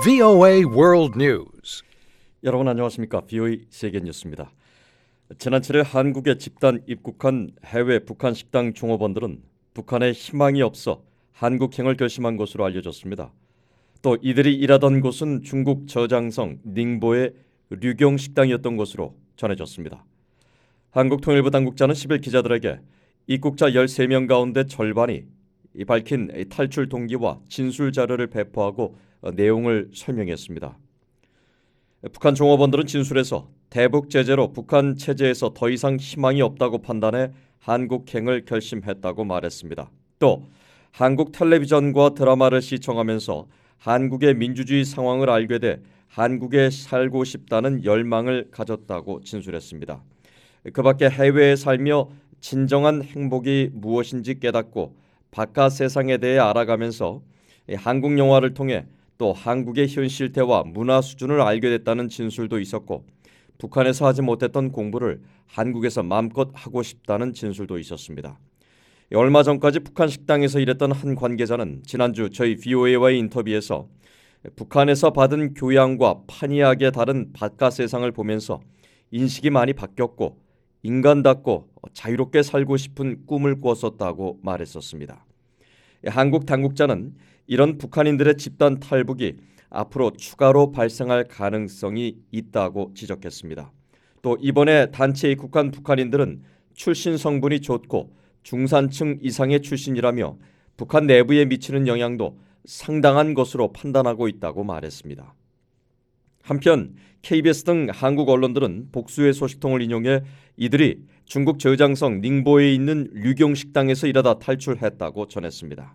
VOA World News. 여러분 안녕하십니까? VOA 세계 뉴스입니다. 지난 7일 한국에 집단 입국한 해외 북한 식당 종업원들은 북한에 희망이 없어 한국행을 결심한 것으로 알려졌습니다. 또 이들이 일하던 곳은 중국 저장성 닝보의 류경 식당이었던 것으로 전해졌습니다. 한국통일부 당국자는 10일 기자들에게 입국자 13명 가운데 절반이 밝힌 탈출 동기와 진술 자료를 배포하고 내용을 설명했습니다. 북한 종업원들은 진술에서 대북 제재로 북한 체제에서 더 이상 희망이 없다고 판단해 한국행을 결심했다고 말했습니다. 또 한국 텔레비전과 드라마를 시청하면서 한국의 민주주의 상황을 알게 돼 한국에 살고 싶다는 열망을 가졌다고 진술했습니다. 그 밖에 해외에 살며 진정한 행복이 무엇인지 깨닫고 바깥 세상에 대해 알아가면서 한국 영화를 통해 또 한국의 현실태와 문화 수준을 알게 됐다는 진술도 있었고, 북한에서 하지 못했던 공부를 한국에서 마음껏 하고 싶다는 진술도 있었습니다. 얼마 전까지 북한 식당에서 일했던 한 관계자는 지난주 저희 VOA와의 인터뷰에서 북한에서 받은 교양과 판이하게 다른 바깥 세상을 보면서 인식이 많이 바뀌었고 인간답고 자유롭게 살고 싶은 꿈을 꾸었었다고 말했었습니다. 한국 당국자는 이런 북한인들의 집단 탈북이 앞으로 추가로 발생할 가능성이 있다고 지적했습니다. 또 이번에 단체에 입국한 북한인들은 출신 성분이 좋고 중산층 이상의 출신이라며 북한 내부에 미치는 영향도 상당한 것으로 판단하고 있다고 말했습니다. 한편 KBS 등 한국 언론들은 복수의 소식통을 인용해 이들이 중국 저장성 닝보에 있는 류경 식당에서 일하다 탈출했다고 전했습니다.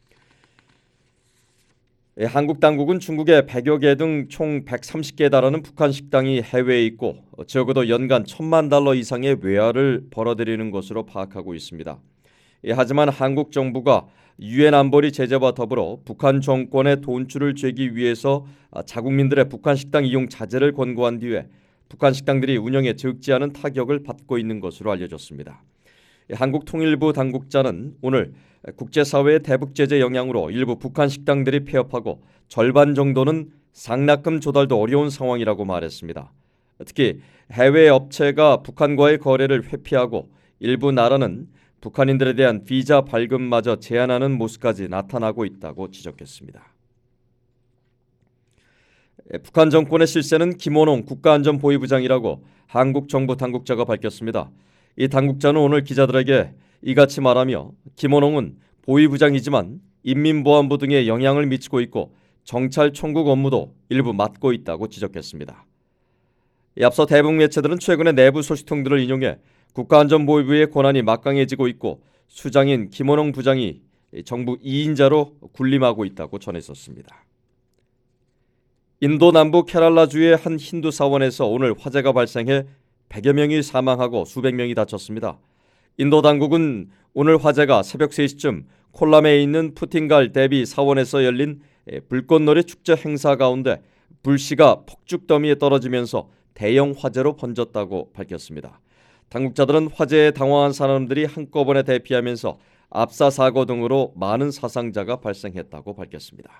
한국 당국은 중국의 100여 개 등 총 130개에 달하는 북한 식당이 해외에 있고 적어도 연간 $10,000 이상의 외화를 벌어들이는 것으로 파악하고 있습니다. 하지만 한국 정부가 유엔 안보리 제재와 더불어 북한 정권의 돈줄을 쥐기 위해서 자국민들의 북한 식당 이용 자제를 권고한 뒤에 북한 식당들이 운영에 적지 않은 타격을 받고 있는 것으로 알려졌습니다. 한국통일부 당국자는 오늘 국제사회의 대북 제재 영향으로 일부 북한 식당들이 폐업하고 절반 정도는 상납금 조달도 어려운 상황이라고 말했습니다. 특히 해외 업체가 북한과의 거래를 회피하고 일부 나라는 북한인들에 대한 비자 발급마저 제한하는 모습까지 나타나고 있다고 지적했습니다. 북한 정권의 실세는 김원홍 국가안전보위부장이라고 한국 정부 당국자가 밝혔습니다. 이 당국자는 오늘 기자들에게 이같이 말하며 김원홍은 보위부장이지만 인민보안부 등에 영향을 미치고 있고 정찰 총국 업무도 일부 맡고 있다고 지적했습니다. 앞서 대북 매체들은 최근에 내부 소식통들을 인용해 국가안전보위부의 권한이 막강해지고 있고 수장인 김원홍 부장이 정부 2인자로 군림하고 있다고 전했었습니다. 인도 남부 케랄라주의 한 힌두 사원에서 오늘 화재가 발생해 100여 명이 사망하고 수백 명이 다쳤습니다. 인도 당국은 오늘 화재가 새벽 3시쯤 콜람에 있는 푸틴갈 대비 사원에서 열린 불꽃놀이 축제 행사 가운데 불씨가 폭죽 더미에 떨어지면서 대형 화재로 번졌다고 밝혔습니다. 당국자들은 화재에 당황한 사람들이 한꺼번에 대피하면서 압사 사고 등으로 많은 사상자가 발생했다고 밝혔습니다.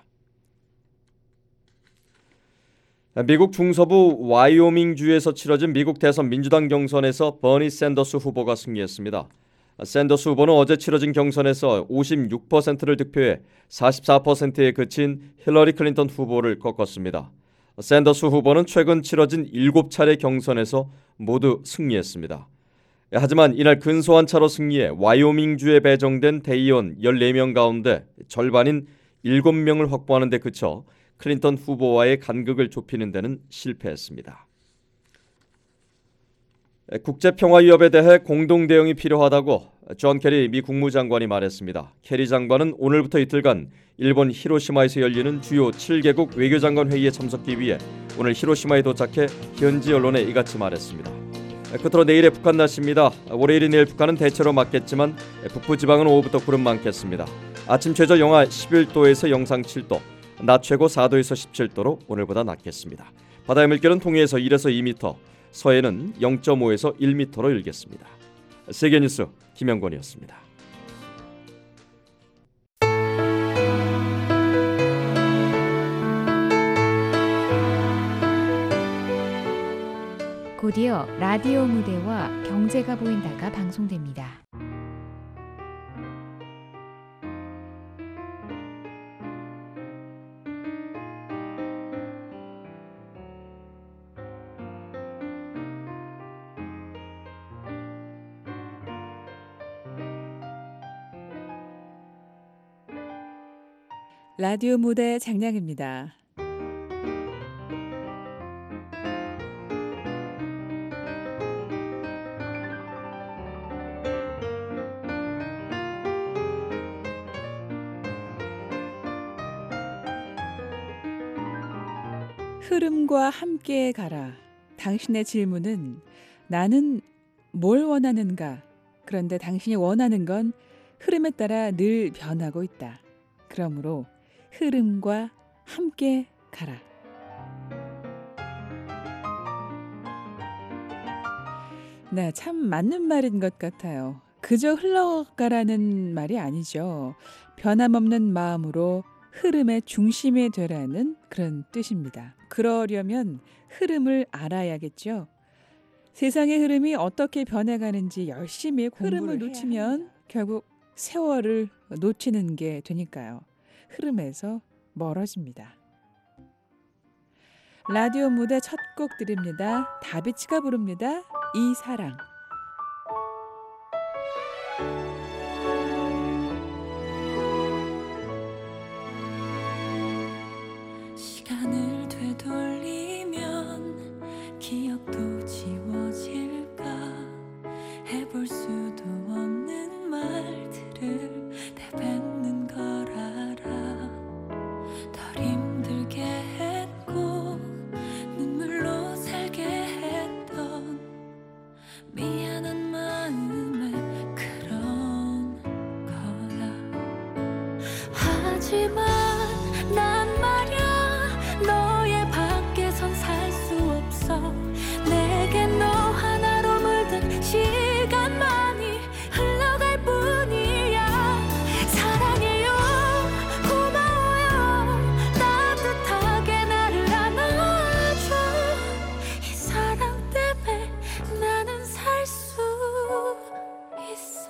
미국 중서부 와이오밍주에서 치러진 미국 대선 민주당 경선에서 버니 샌더스 후보가 승리했습니다. 샌더스 후보는 어제 치러진 경선에서 56%를 득표해 44%에 그친 힐러리 클린턴 후보를 꺾었습니다. 샌더스 후보는 최근 치러진 7차례 경선에서 모두 승리했습니다. 하지만 이날 근소한 차로 승리해 와이오밍주에 배정된 대의원 14명 가운데 절반인 7명을 확보하는 데 그쳐 클린턴 후보와의 간극을 좁히는 데는 실패했습니다. 국제평화위협에 대해 공동 대응이 필요하다고 존 케리 미 국무장관이 말했습니다. 케리 장관은 오늘부터 이틀간 일본 히로시마에서 열리는 주요 7개국 외교장관 회의에 참석하기 위해 오늘 히로시마에 도착해 현지 언론에 이같이 말했습니다. 끝으로 내일의 북한 날씨입니다. 월요일인 내일 북한은 대체로 맑겠지만 북부지방은 오후부터 구름 많겠습니다. 아침 최저 영하 11도에서 영상 7도, 낮 최고 4도에서 17도로 오늘보다 낮겠습니다. 바다의 물결은 동해에서 1에서 2m, 서해는 0.5에서 1m로 일겠습니다. 세계뉴스 김영권이었습니다. 곧이어 라디오 무대와 경제가 보인다가 방송됩니다. 라디오 무대 장량입니다. 흐름과 함께 가라. 당신의 질문은 나는 뭘 원하는가? 그런데 당신이 원하는 건 흐름에 따라 늘 변하고 있다. 그러므로 흐름과 함께 가라. 네, 참 맞는 말인 것 같아요. 그저 흘러가라는 말이 아니죠. 변함없는 마음으로 흐름의 중심이 되라는 그런 뜻입니다. 그러려면 흐름을 알아야겠죠. 세상의 흐름이 어떻게 변해가는지 열심히 흐름을 놓치면 결국 세월을 놓치는 게 되니까요. 흐름에서 멀어집니다. 라디오 무대 첫 곡 드립니다. 다비치가 부릅니다. 이 사랑. 시간을 되돌리면 기억도 지워질까 해볼 수도 없는 말들을 내뱉는 걸 알아 덜 힘들게 했고 눈물로 살게 했던 미안한 마음에 그런 거야. 하지만 난 말야 너의 밖에선 살 수 없어. 내게 너 하나로 물든 시간만이 흘러갈 뿐이야. 사랑해요, 고마워요, 따뜻하게 나를 안아줘. 이 사랑 때문에 나는 살 수 있어.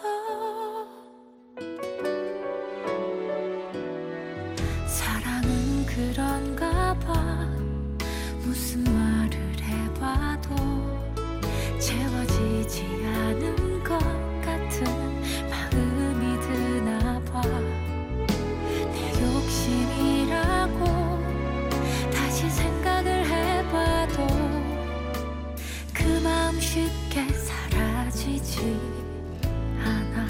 사랑은 그런가 봐. 무슨 말을 해봐도 채워지지 않은 것 같은 마음이 드나 봐. 내 욕심이라고 다시 생각을 해봐도 그 마음 쉽게 사라지지 않아.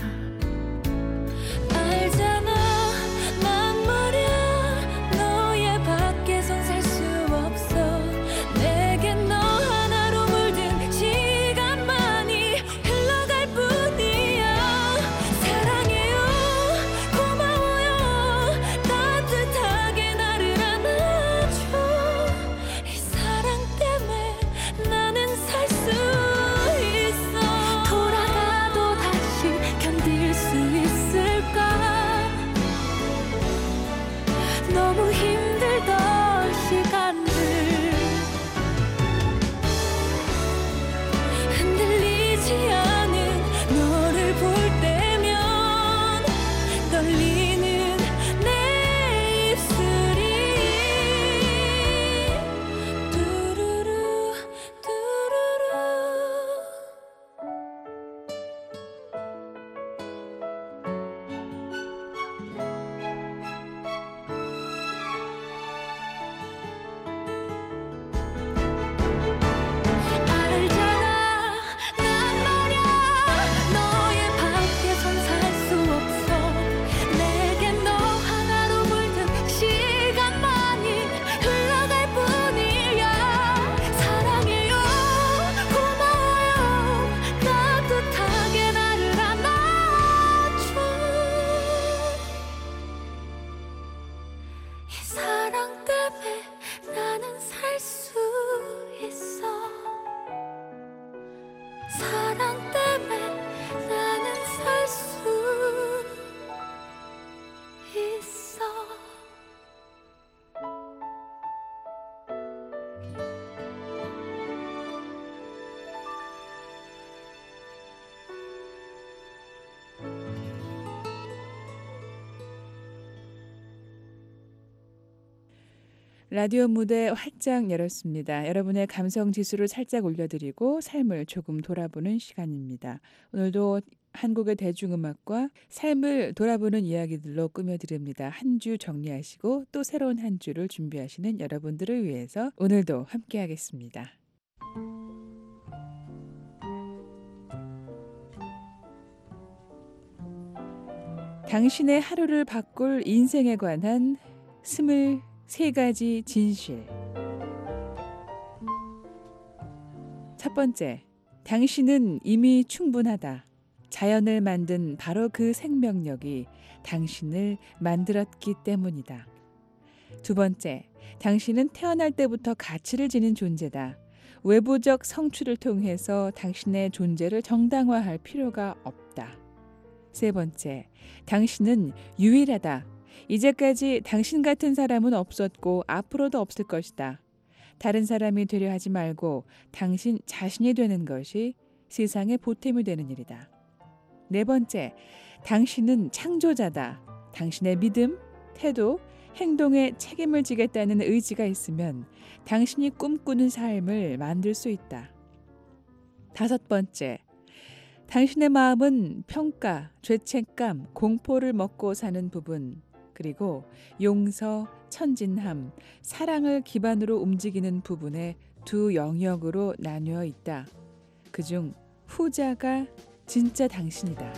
알잖아, 난 말야 너의 밖에선 살 수 없어. 내게 너 하나로 물든 시간만이 흘러갈 뿐이야. 라디오 무대 활짝 열었습니다. 여러분의 감성 지수를 살짝 올려드리고 삶을 조금 돌아보는 시간입니다. 오늘도 한국의 대중음악과 삶을 돌아보는 이야기들로 꾸며드립니다. 한 주 정리하시고 또 새로운 한 주를 준비하시는 여러분들을 위해서 오늘도 함께하겠습니다. 당신의 하루를 바꿀 인생에 관한 23가지 진실. 첫 번째, 당신은 이미 충분하다. 자연을 만든 바로 그 생명력이 당신을 만들었기 때문이다. 두 번째, 당신은 태어날 때부터 가치를 지닌 존재다. 외부적 성취를 통해서 당신의 존재를 정당화할 필요가 없다. 세 번째, 당신은 유일하다. 이제까지 당신 같은 사람은 없었고 앞으로도 없을 것이다. 다른 사람이 되려 하지 말고 당신 자신이 되는 것이 세상의 보탬이 되는 일이다. 네 번째, 당신은 창조자다. 당신의 믿음, 태도, 행동에 책임을 지겠다는 의지가 있으면 당신이 꿈꾸는 삶을 만들 수 있다. 다섯 번째, 당신의 마음은 평가, 죄책감, 공포를 먹고 사는 부분, 그리고 용서, 천진함, 사랑을 기반으로 움직이는 부분의 두 영역으로 나뉘어 있다. 그중 후자가 진짜 당신이다.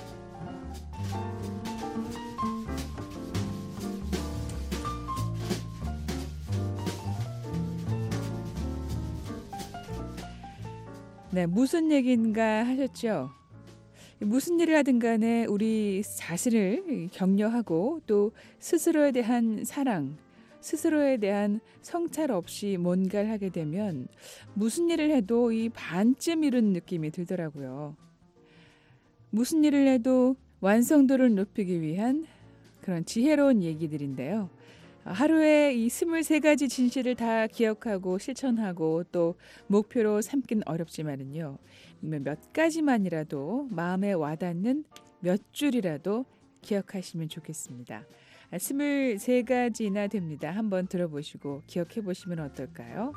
네, 무슨 얘기인가 하셨죠? 무슨 일을 하든 간에 우리 자신을 격려하고 또 스스로에 대한 사랑, 스스로에 대한 성찰 없이 뭔가를 하게 되면 무슨 일을 해도 이 반쯤 이룬 느낌이 들더라고요. 무슨 일을 해도 완성도를 높이기 위한 그런 지혜로운 얘기들인데요. 하루에 이 23가지 진실을 다 기억하고 실천하고 또 목표로 삼긴 어렵지만은요. 몇 가지만이라도 마음에 와닿는 몇 줄이라도 기억하시면 좋겠습니다. 23가지나 됩니다. 한번 들어보시고 기억해 보시면 어떨까요?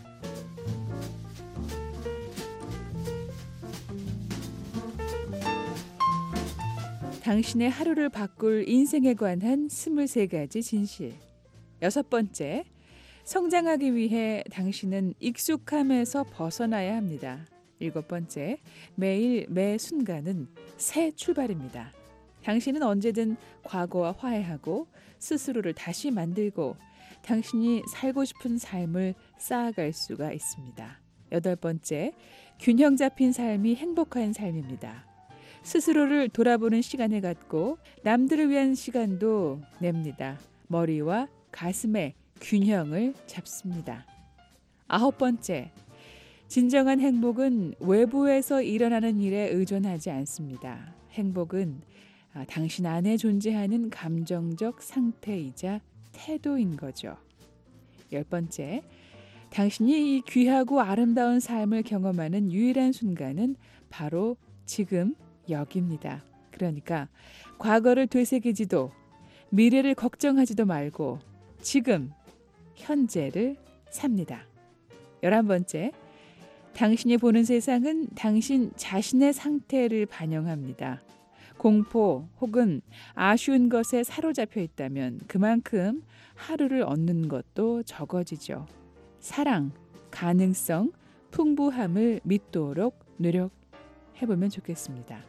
당신의 하루를 바꿀 인생에 관한 23가지 진실. 여섯 번째, 성장하기 위해 당신은 익숙함에서 벗어나야 합니다. 일곱 번째, 매일 매 순간은 새 출발입니다. 당신은 언제든 과거와 화해하고 스스로를 다시 만들고 당신이 살고 싶은 삶을 쌓아갈 수가 있습니다. 여덟 번째, 균형 잡힌 삶이 행복한 삶입니다. 스스로를 돌아보는 시간을 갖고 남들을 위한 시간도 냅니다. 머리와 가슴의 균형을 잡습니다. 아홉 번째, 진정한 행복은 외부에서 일어나는 일에 의존하지 않습니다. 행복은 당신 안에 존재하는 감정적 상태이자 태도인 거죠. 열 번째, 당신이 이 귀하고 아름다운 삶을 경험하는 유일한 순간은 바로 지금 여기입니다. 그러니까 과거를 되새기지도 미래를 걱정하지도 말고 지금 현재를 삽니다. 11번째, 당신이 보는 세상은 당신 자신의 상태를 반영합니다. 공포 혹은 아쉬운 것에 사로잡혀 있다면 그만큼 하루를 얻는 것도 적어지죠. 사랑, 가능성, 풍부함을 믿도록 노력해보면 좋겠습니다.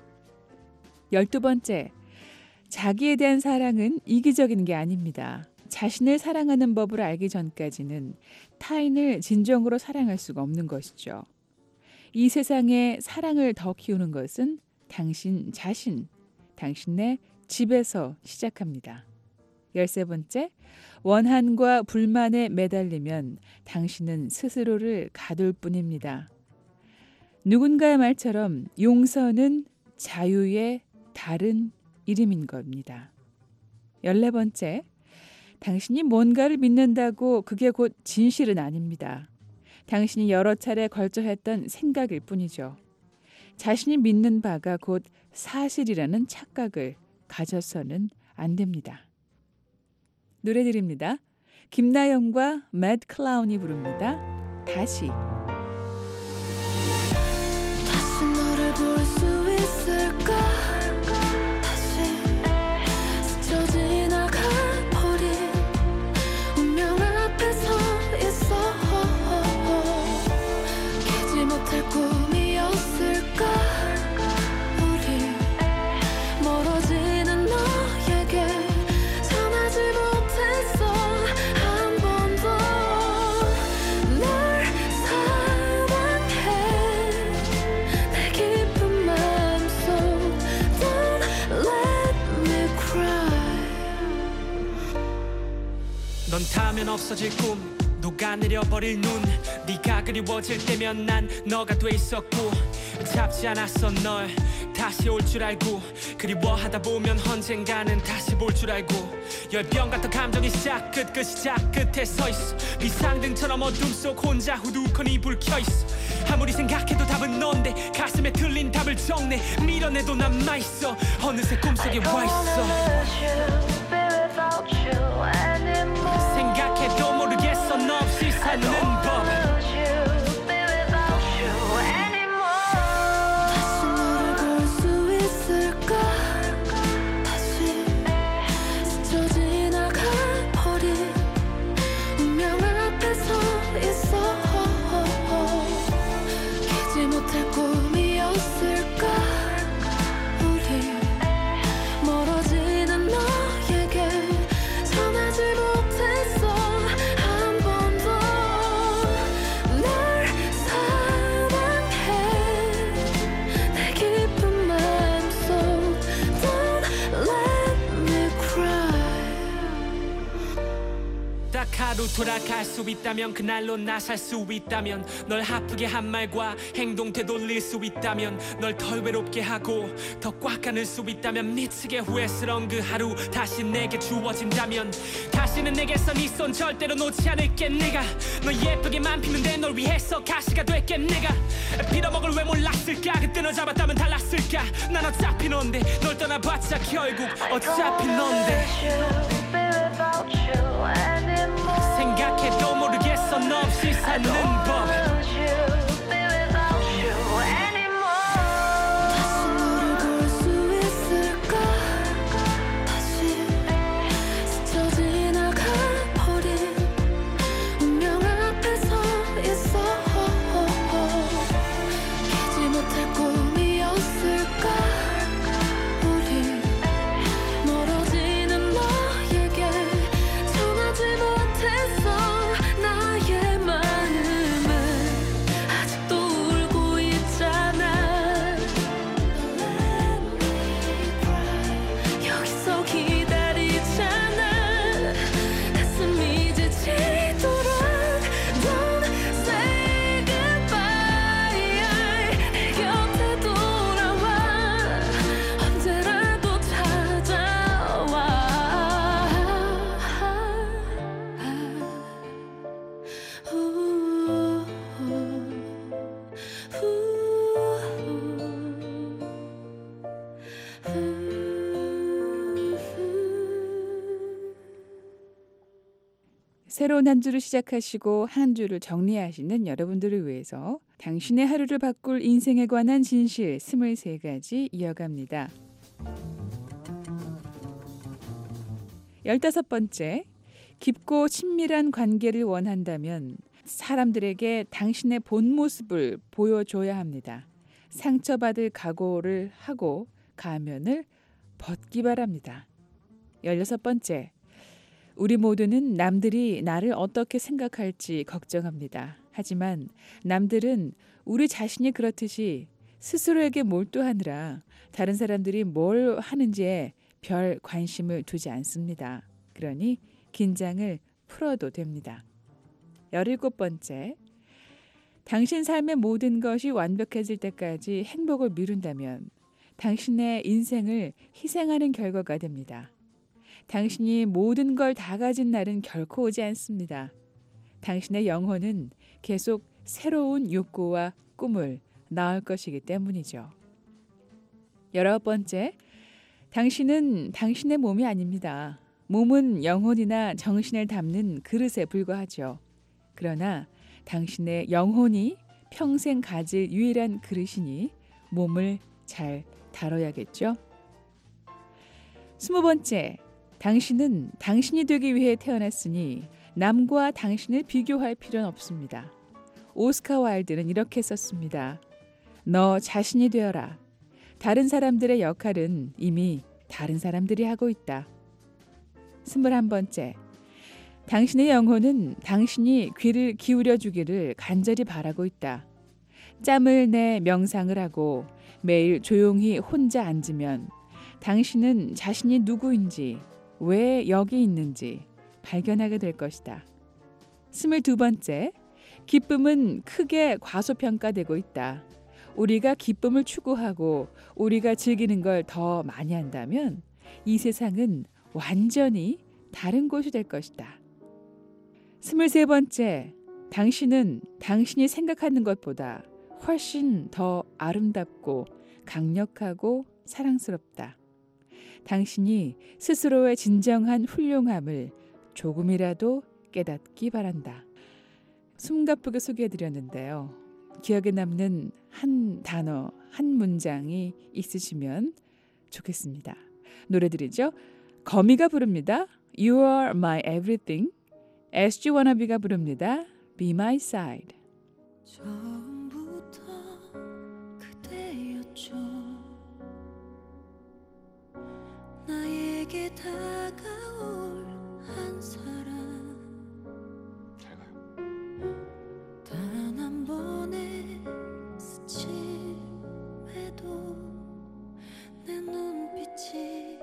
12번째, 자기에 대한 사랑은 이기적인 게 아닙니다. 자신을 사랑하는 법을 알기 전까지는 타인을 진정으로 사랑할 수가 없는 것이죠. 이 세상에 사랑을 더 키우는 것은 당신 자신, 당신의 집에서 시작합니다. 13번째, 원한과 불만에 매달리면 당신은 스스로를 가둘 뿐입니다. 누군가의 말처럼 용서는 자유의 다른 이름인 겁니다. 14번째, 당신이 뭔가를 믿는다고 그게 곧 진실은 아닙니다. 당신이 여러 차례 걸쳐 했던 생각일 뿐이죠. 자신이 믿는 바가 곧 사실이라는 착각을 가져서는 안 됩니다. 노래 드립니다. 김나영과 매드 클라운이 부릅니다. 다시. 다시 너를 볼 수 있을까 다시 스쳐 지나가 버린 운명 앞에 서 있어 깨지 못할 꿈이었을까 우리 멀어지는 너에게 전하지 못했어 한 번도 널 사랑해 내 깊은 마음속 Don't let me cry 넌 타면 없어질 꿈 녹아내려버릴 눈 네가 그리워질 때면 난 너가 돼 있었고 잡지 않았어 널 다시 올 줄 알고 그리워하다 보면 언젠가는 다시 볼 줄 알고 열병 같은 감정이 시작 끝 시작 끝에 서 있어 비상등처럼 어둠 속 혼자 후두커니 불 켜 있어 아무리 생각해도 답은 넌데 가슴에 틀린 답을 정내 밀어내도 남아있어 어느새 꿈속에 와 있어 생각해도 모르겠어 너 없이 사는 법 다시 너를 볼 수 있을까 다시 스쳐 지나가 버린 운명 앞에 서 있어 깨지 못할 꿈이었을까 우리 멀어지는 너에게 전하지 못했어 한 번도 널 사랑해 내 깊은 마음속 Don't let me cry 딱 하루 돌아갈 수 있다면 그날로 나 살 수 있다면 널 아프게 한 말과 행동 되돌릴 수 있다면 널 덜 외롭게 하고 더 꽉 안을 수 있다면 미치게 후회스러운 그 하루 다시 내게 주어진다면 다시는 내게서 네 손 절대로 놓지 않을게 내가 너 예쁘게만 피는데 널 위해서 가시가 될게 내가 빌어먹을 왜 몰랐을까 그때 너 잡았다면 달랐을까 난 어차피 넌데 널 떠나봤자 결국 어차피 넌데 생각해도 모르겠어 너 없이 사는 법 다시 너를 볼 수 있을까 다시 스쳐 지나가 버린 운명 앞에 서 있어 깨지 못할 꿈이었을까 우리 멀어지는 너에게 전하지 못했어 나의 마음은 아직도 울고 있잖아 여기서 기다리잖아 가슴이 지치도록 Don't say goodbye 내 곁에 돌아와 언제라도 찾아와 새로운 한 주를 시작하시고 한 주를 정리하시는 여러분들을 위해서 당신의 하루를 바꿀 인생에 관한 진실 23가지 이어갑니다. 15번째, 깊고 친밀한 관계를 원한다면 사람들에게 당신의 본 모습을 보여줘야 합니다. 상처받을 각오를 하고 가면을 벗기 바랍니다. 16번째, 우리 모두는 남들이 나를 어떻게 생각할지 걱정합니다. 하지만 남들은 우리 자신이 그렇듯이 스스로에게 몰두하느라 다른 사람들이 뭘 하는지에 별 관심을 두지 않습니다. 그러니 긴장을 풀어도 됩니다. 17번째, 당신 삶의 모든 것이 완벽해질 때까지 행복을 미룬다면 당신의 인생을 희생하는 결과가 됩니다. 당신이 모든 걸 다 가진 날은 결코 오지 않습니다. 당신의 영혼은 계속 새로운 욕구와 꿈을 낳을 것이기 때문이죠. 19번째, 당신은 당신의 몸이 아닙니다. 몸은 영혼이나 정신을 담는 그릇에 불과하죠. 그러나 당신의 영혼이 평생 가질 유일한 그릇이니 몸을 잘 다뤄야겠죠. 20번째, 당신은 당신이 되기 위해 태어났으니 남과 당신을 비교할 필요는 없습니다. 오스카 와일드는 이렇게 썼습니다. 너 자신이 되어라. 다른 사람들의 역할은 이미 다른 사람들이 하고 있다. 21번째, 당신의 영혼은 당신이 귀를 기울여 주기를 간절히 바라고 있다. 짬을 내 명상을 하고 매일 조용히 혼자 앉으면 당신은 자신이 누구인지, 왜 여기 있는지 발견하게 될 것이다. 22번째, 기쁨은 크게 과소평가되고 있다. 우리가 기쁨을 추구하고 우리가 즐기는 걸 더 많이 한다면 이 세상은 완전히 다른 곳이 될 것이다. 23번째, 당신은 당신이 생각하는 것보다 훨씬 더 아름답고 강력하고 사랑스럽다. 당신이 스스로의 진정한 훌륭함을 조금이라도 깨닫기 바란다. 숨가쁘게 소개해드렸는데요. 기억에 남는 한 단어, 한 문장이 있으시면 좋겠습니다. 노래들이죠. 거미가 부릅니다. You are my everything. SG 워너비가 부릅니다. Be my side. 처음부터 그대였죠. 나에게 다가올 한 사람. 잘 가요. 단 한 번의 스침에도 내 눈빛이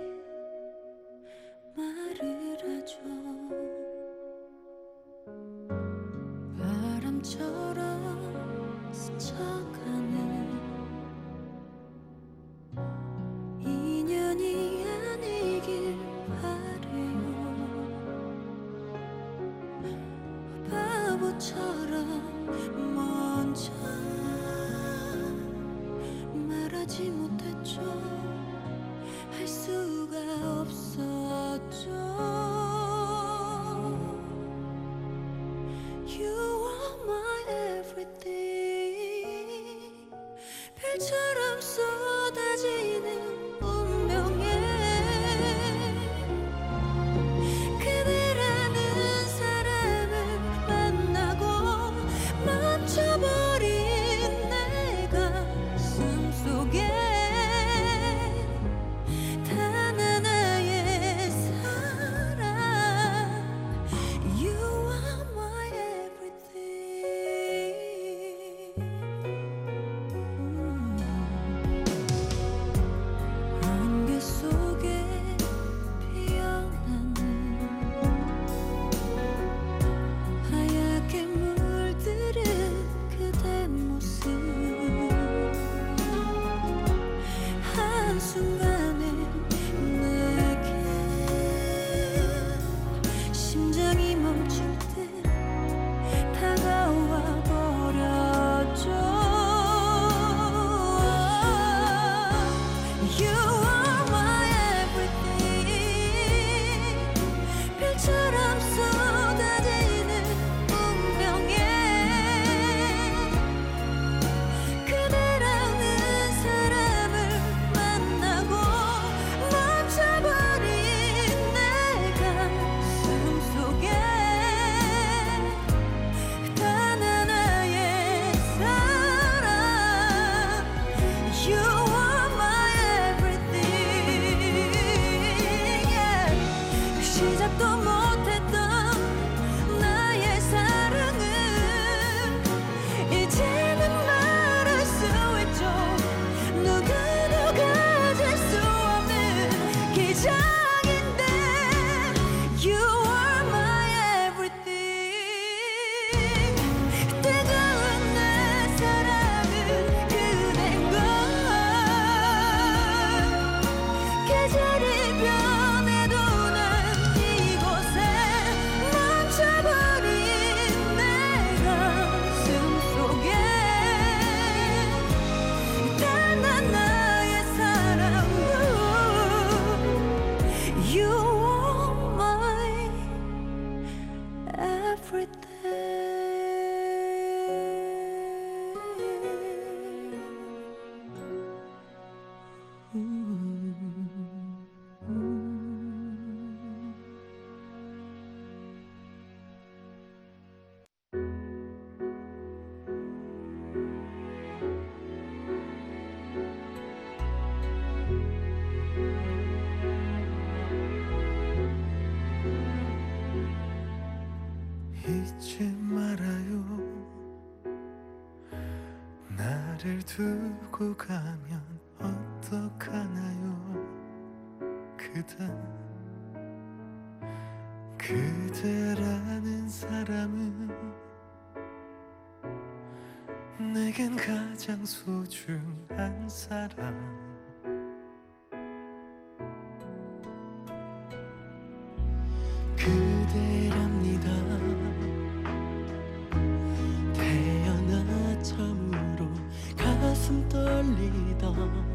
말을 하죠. 바람처럼 스쳐가는 인연이 아니길 바래요. 바보처럼 먼저 말하지 못했죠. 할 수가 없었죠. You are my everything. 별처럼 쏟아지는 운명에 그대라는 사람을 만나고 멈춰버린 내 가슴 속에 단 하나의 사랑. You are my everything. 안개 속에 피어나는 하얗게 물들은 그대 모습. 한순간에 내게 심장이 멈출 듯 다가와 버렸죠. You are my everything. 별처럼 쏟아지는 운명에 그대라는 사람을 만나고 멈춰버린 내 가슴 속에 단 하나의 사랑. You are my everything. Yeah. 시작도 못했던 나의 사랑은 이제는 말할 수 있죠. 누구도 가질 수 없는 기적인데. You are my everything. 뜨거운 내 사랑은 그댄 걸. 계절이 변해도 난 이곳에 잊지 말아요. 나를 두고 가면 어떡하나요. 그대라는 사람은 내겐 가장 소중한 사람. 그대랍니다. 태어나 처음으로 가슴 떨리던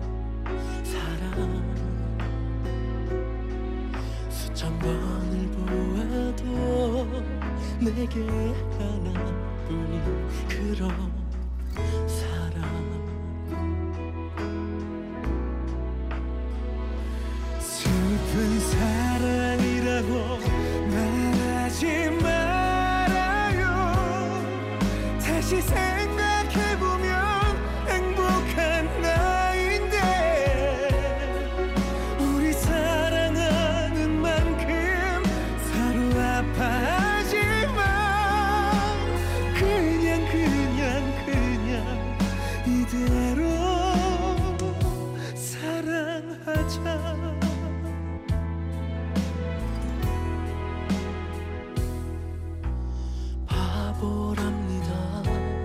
사람. 수천 번을 보아도 내게 하나뿐인 그런 사람. 슬픈 사랑이라고 말하지 말아요. 다시 생각해보면 행복한 나인데 우리 사랑하는 만큼 서로 아파하지만 그냥 이대로 사랑하자. 바보랍니다.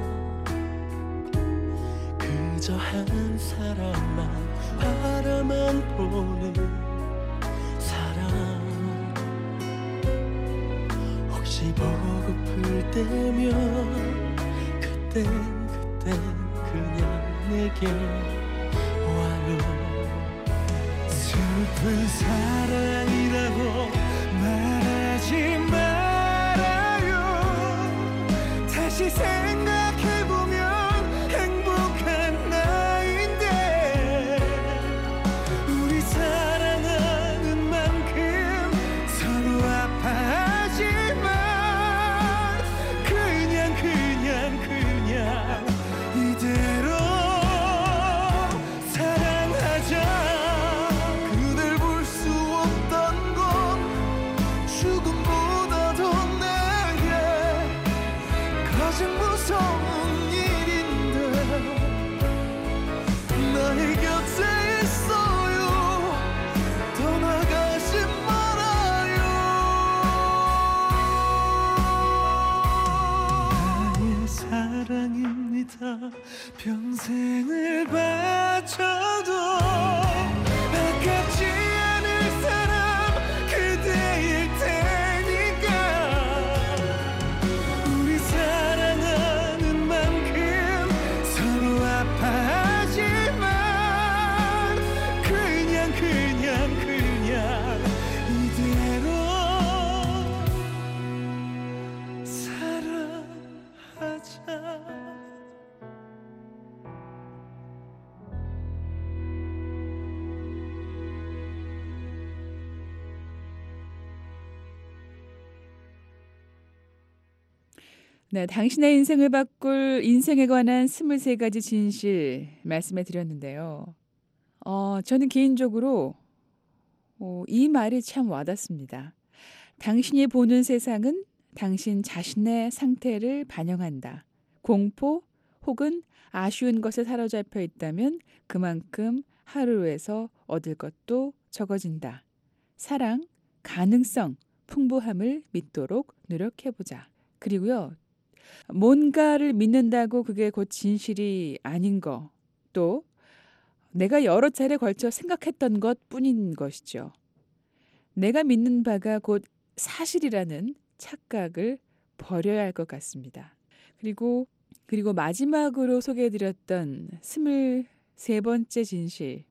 그저 한 사람만 바라만 보는 사람. 혹시 보고플 때면 그땐 그냥 내게 와요. 슬픈 사랑이라고 말하지 말아요. 다시 생각해보면 행복한 나인데 우리 사랑하는 만큼 서로 아파하지만 그냥 이대로 사랑하자. 그댈 볼 수 없던 건 죽음보다도 내게 가장 무서운 일인데 나의 곁에 있어요. 떠나가지 말아요. 나의 사랑입니다. 평생을 바쳐도 아깝지 않을 사람 그대일 테니까 우리 사랑하는 만큼 서로 아파하지만 그냥 이대로 사랑하자. 네, 당신의 인생을 바꿀 인생에 관한 23가지 진실 말씀해 드렸는데요. 저는 개인적으로 이 말이 참 와닿습니다. 당신이 보는 세상은 당신 자신의 상태를 반영한다. 공포 혹은 아쉬운 것에 사로잡혀 있다면 그만큼 하루에서 얻을 것도 적어진다. 사랑, 가능성, 풍부함을 믿도록 노력해보자. 그리고요. 뭔가를 믿는다고 그게 곧 진실이 아닌 거, 또 내가 여러 차례 걸쳐 생각했던 것뿐인 것이죠. 내가 믿는 바가 곧 사실이라는 착각을 버려야 할 것 같습니다. 그리고 마지막으로 소개해드렸던 23번째 진실.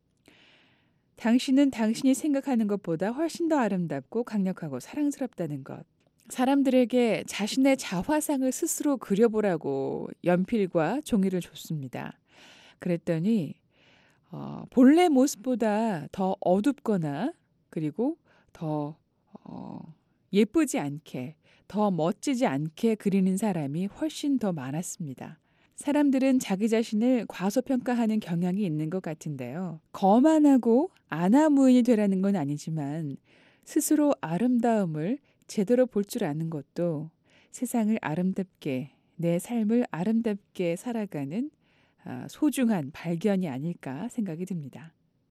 당신은 당신이 생각하는 것보다 훨씬 더 아름답고 강력하고 사랑스럽다는 것. 사람들에게 자신의 자화상을 스스로 그려보라고 연필과 종이를 줬습니다. 그랬더니 본래 모습보다 더 어둡거나 그리고 더 예쁘지 않게, 더 멋지지 않게 그리는 사람이 훨씬 더 많았습니다. 사람들은 자기 자신을 과소평가하는 경향이 있는 것 같은데요. 거만하고 아나무인이 되라는 건 아니지만 스스로 아름다움을 제대로 볼 줄 아는 것도 세상을 아름답게, 내 삶을 아름답게 살아가는 소중한 발견이 아닐까 생각이 듭니다.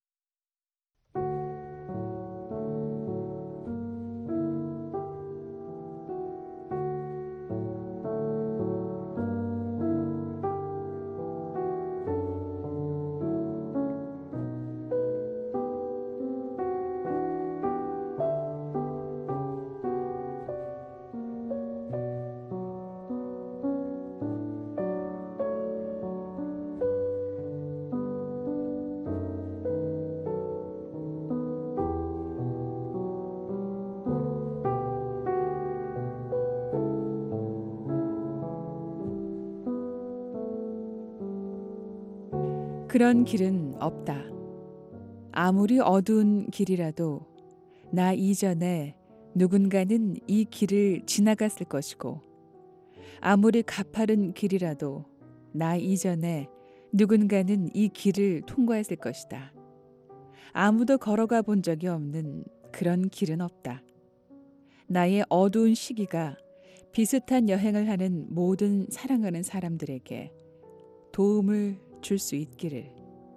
그런 길은 없다. 아무리 어두운 길이라도 나 이전에 누군가는 이 길을 지나갔을 것이고, 아무리 가파른 길이라도 나 이전에 누군가는 이 길을 통과했을 것이다. 아무도 걸어가 본 적이 없는 그런 길은 없다. 나의 어두운 시기가 비슷한 여행을 하는 모든 사랑하는 사람들에게 도움을 줄 수 있기를.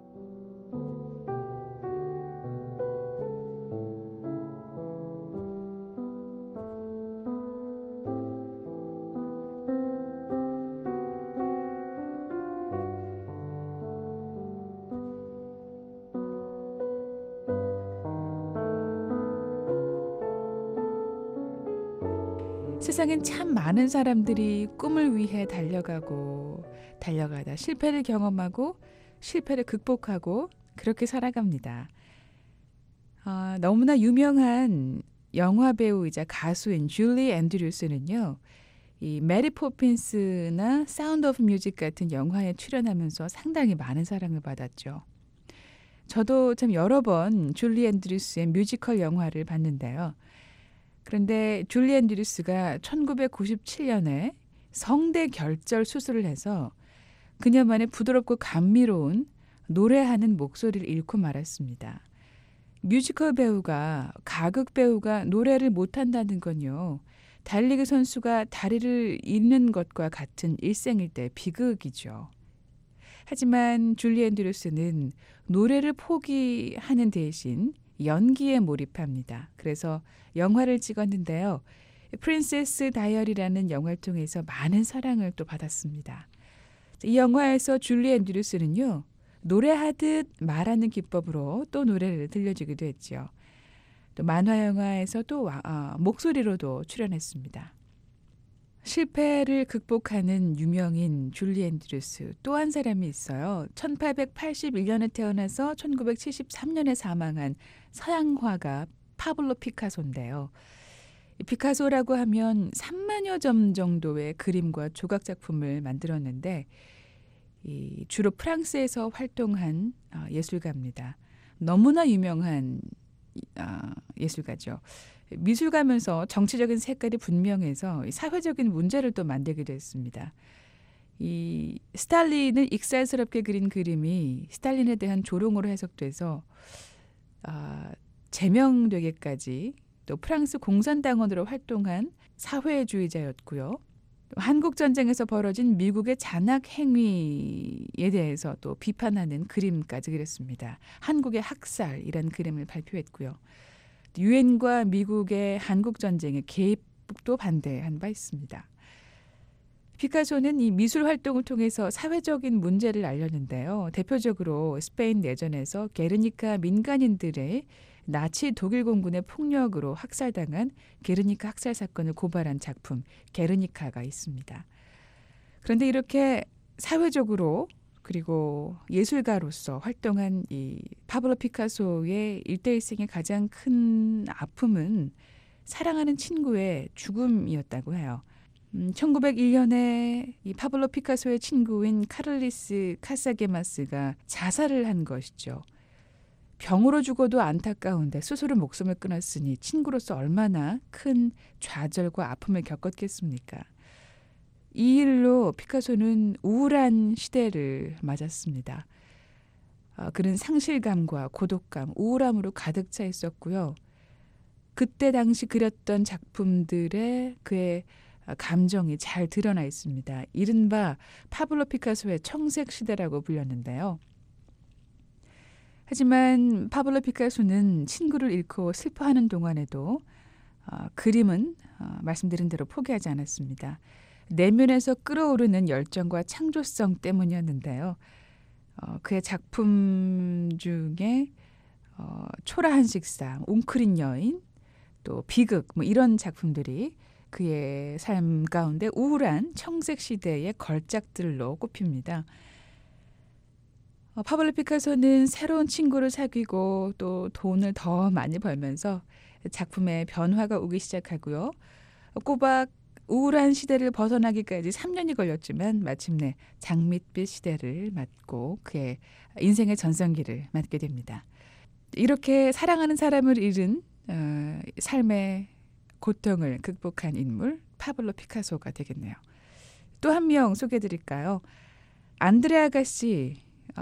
세상엔 참 많은 사람들이 꿈을 위해 달려가고 달려가다 실패를 경험하고 실패를 극복하고 그렇게 살아갑니다. 너무나 유명한 영화 배우이자 가수인 줄리 앤드류스는요, 이 메리 포핀스나 사운드 오브 뮤직 같은 영화에 출연하면서 상당히 많은 사랑을 받았죠. 저도 참 여러 번 줄리 앤드류스의 뮤지컬 영화를 봤는데요. 그런데 줄리 앤드류스가 1997년에 성대 결절 수술을 해서 그녀만의 부드럽고 감미로운 노래하는 목소리를 잃고 말았습니다. 뮤지컬 배우가, 가극 배우가 노래를 못한다는 건요, 달리기 선수가 다리를 잃는 것과 같은 일생일대 비극이죠. 하지만 줄리 앤드류스는 노래를 포기하는 대신 연기에 몰입합니다. 그래서 영화를 찍었는데요. 프린세스 다이어리라는 영화를 통해서 많은 사랑을 또 받았습니다. 이 영화에서 줄리 앤드류스는요, 노래하듯 말하는 기법으로 또 노래를 들려주기도 했죠. 또 만화 영화에서 또 목소리로도 출연했습니다. 실패를 극복하는 유명인 줄리 앤드류스, 또 한 사람이 있어요. 1881년에 태어나서 1973년에 사망한 서양 화가 파블로 피카소인데요. 피카소라고 하면 3만여 점 정도의 그림과 조각 작품을 만들었는데 주로 프랑스에서 활동한 예술가입니다. 너무나 유명한 예술가죠. 미술가면서 정치적인 색깔이 분명해서 사회적인 문제를 또 만들기도 했습니다. 이 스탈린을 익살스럽게 그린 그림이 스탈린에 대한 조롱으로 해석돼서 제명되기까지, 또 프랑스 공산당원으로 활동한 사회주의자였고요. 한국전쟁에서 벌어진 미국의 잔악 행위에 대해서 또 비판하는 그림까지 그렸습니다. 한국의 학살이란 그림을 발표했고요. 유엔과 미국의 한국전쟁에 개입도 반대한 바 있습니다. 피카소는 이 미술 활동을 통해서 사회적인 문제를 알렸는데요. 대표적으로 스페인 내전에서 게르니카 민간인들의 나치 독일 공군의 폭력으로 학살당한 게르니카 학살 사건을 고발한 작품 게르니카가 있습니다. 그런데 이렇게 사회적으로 그리고 예술가로서 활동한 이 파블로 피카소의 일대일생의 가장 큰 아픔은 사랑하는 친구의 죽음이었다고 해요. 1901년에 이 파블로 피카소의 친구인 카를리스 카사게마스가 자살을 한 것이죠. 병으로 죽어도 안타까운데 스스로 목숨을 끊었으니 친구로서 얼마나 큰 좌절과 아픔을 겪었겠습니까? 이 일로 피카소는 우울한 시대를 맞았습니다. 그는 상실감과 고독감, 우울함으로 가득 차 있었고요. 그때 당시 그렸던 작품들에 그의 감정이 잘 드러나 있습니다. 이른바 파블로 피카소의 청색 시대라고 불렸는데요. 하지만 파블로 피카소는 친구를 잃고 슬퍼하는 동안에도 그림은 말씀드린 대로 포기하지 않았습니다. 내면에서 끌어오르는 열정과 창조성 때문이었는데요. 그의 작품 중에 초라한 식사, 웅크린 여인, 또 비극 이런 작품들이 그의 삶 가운데 우울한 청색 시대의 걸작들로 꼽힙니다. 파블로 피카소는 새로운 친구를 사귀고 또 돈을 더 많이 벌면서 작품에 변화가 오기 시작하고요. 꼬박 우울한 시대를 벗어나기까지 3년이 걸렸지만 마침내 장밋빛 시대를 맞고 그의 인생의 전성기를 맞게 됩니다. 이렇게 사랑하는 사람을 잃은 삶의 고통을 극복한 인물 파블로 피카소가 되겠네요. 또 한 명 소개해드릴까요? 안드레 아가시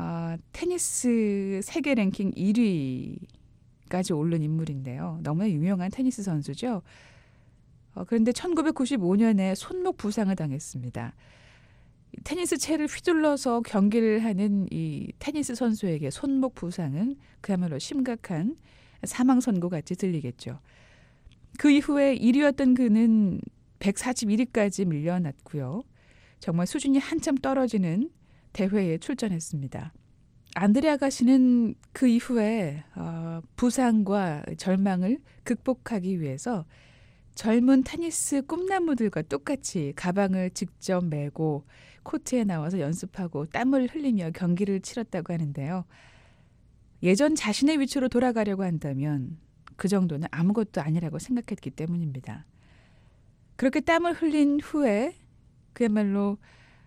테니스 세계 랭킹 1위까지 오른 인물인데요. 너무나 유명한 테니스 선수죠. 그런데 1995년에 손목 부상을 당했습니다. 테니스 채를 휘둘러서 경기를 하는 이 테니스 선수에게 손목 부상은 그야말로 심각한 사망 선고같이 들리겠죠. 그 이후에 1위였던 그는 141위까지 밀려났고요. 정말 수준이 한참 떨어지는 대회에 출전했습니다. 안드레 아가시는 그 이후에 부상과 절망을 극복하기 위해서 젊은 테니스 꿈나무들과 똑같이 가방을 직접 메고 코트에 나와서 연습하고 땀을 흘리며 경기를 치렀다고 하는데요. 예전 자신의 위치로 돌아가려고 한다면 그 정도는 아무것도 아니라고 생각했기 때문입니다. 그렇게 땀을 흘린 후에 그야말로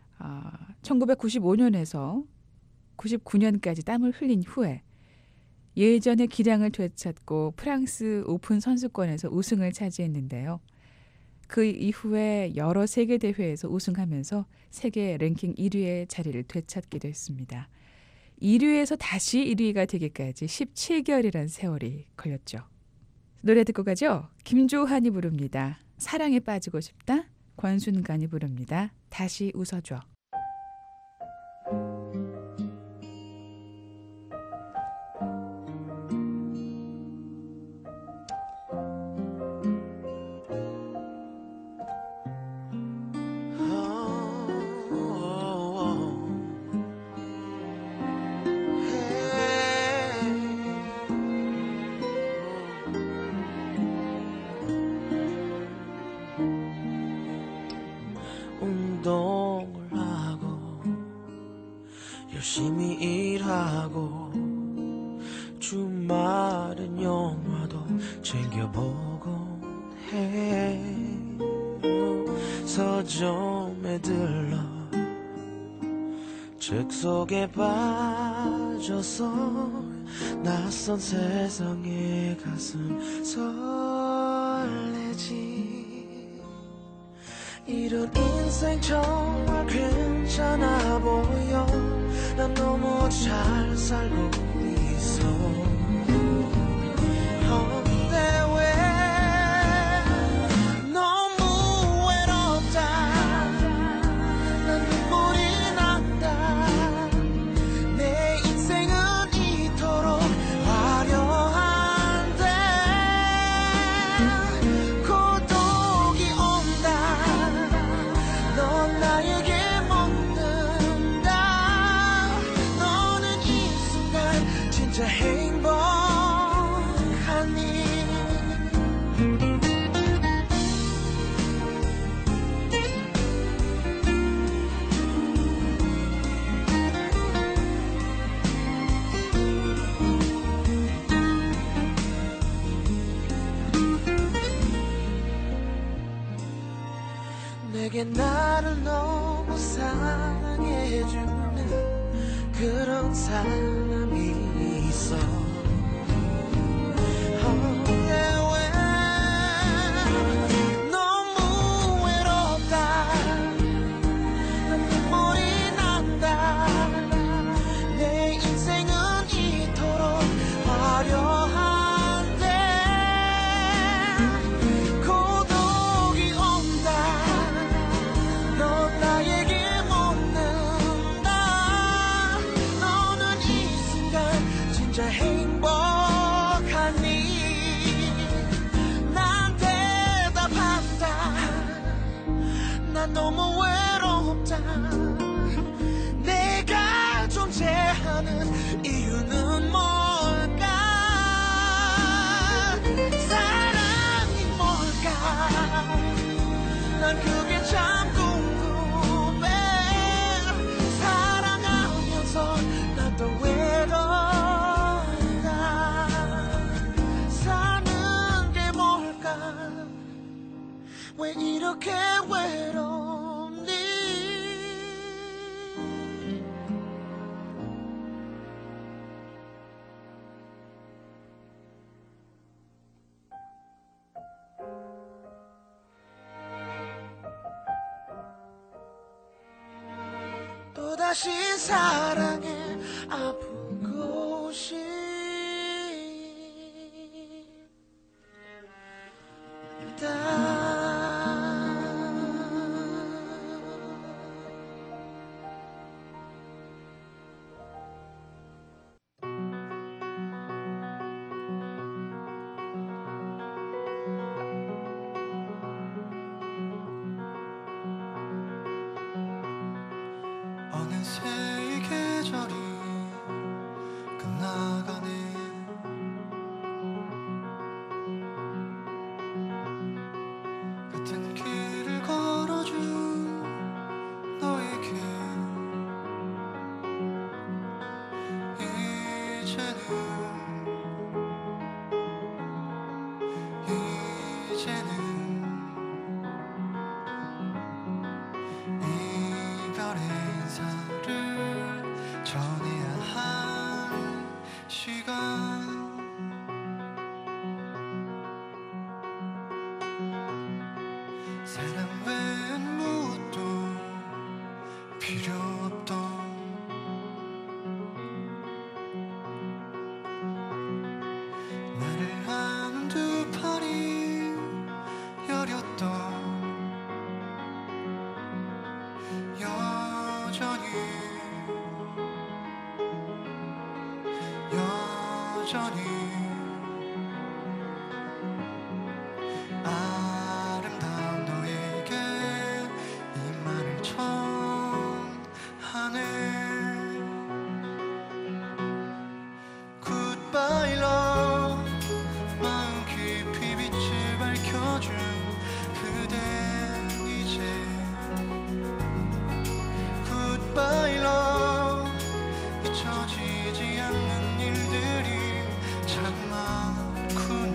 1995년에서 99년까지 땀을 흘린 후에 예전의 기량을 되찾고 프랑스 오픈 선수권에서 우승을 차지했는데요. 그 이후에 여러 세계 대회에서 우승하면서 세계 랭킹 1위의 자리를 되찾기도 했습니다. 1위에서 다시 1위가 되기까지 17개월이란 세월이 걸렸죠. 노래 듣고 가죠. 김조한이 부릅니다. 사랑에 빠지고 싶다. 권순간이 부릅니다. 다시 웃어줘. 운동을 하고 열심히 일하고 주말엔 영화도 챙겨보곤 해. 서점에 들러 책 속에 빠져서 낯선 세상에 가슴 설레지. 이런 인생 정말 괜찮아 보여. 난 너무 잘 살고 있어. 근데 왜 너무 외롭다. 난 눈물이 난다. 내 인생은 이토록 화려한데 고독이 온다. 넌 나에게 묻는다. 너는 이 순간 진짜 행복하니. 내게 나를 너무 사랑해주는 그런 사람이 있어. 근데 왜 너무 외롭다. 난 눈물이 난다. 내 인생은 이토록 화려한데 고독이 온다. 난 너무 외롭다. 내가 존재하는 이유는 뭘까? 사랑이 뭘까? 난 그게 참 궁금해. 사랑하면서 난 또 외롭다. 사는 게 뭘까? 왜 이렇게 외롭니? 또다시 사랑에 아프고 어느새 이 계절이 끝나가네. 같은 길을 걸어준 너에게 이제는 이별의 인사를 전해야 할 시간. 사랑 외엔 무엇도 필요 없던 나를 아는 두 팔이 여렸던 여전히 아름다운 너에게 이 말을 전하네. Goodbye love, 마음 깊이 빛을 밝혀준 그대 이제 Goodbye love, 잊혀지지 않는 일들이 참 많구나.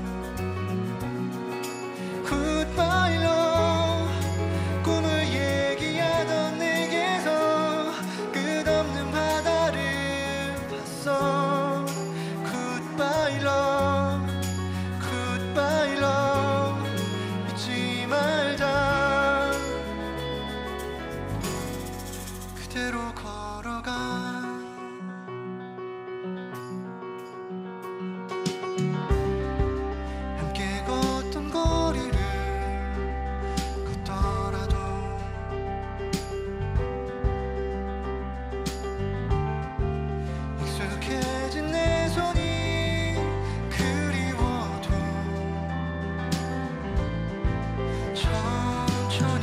Goodbye love, 꿈을 얘기하던 내게서 끝없는 바다를 봤어. Goodbye love, goodbye love, 잊지 말자. 그대로 걸어가. 함께 걷던 거리를 걷더라도 익숙해진 내 손이 그리워도 천천히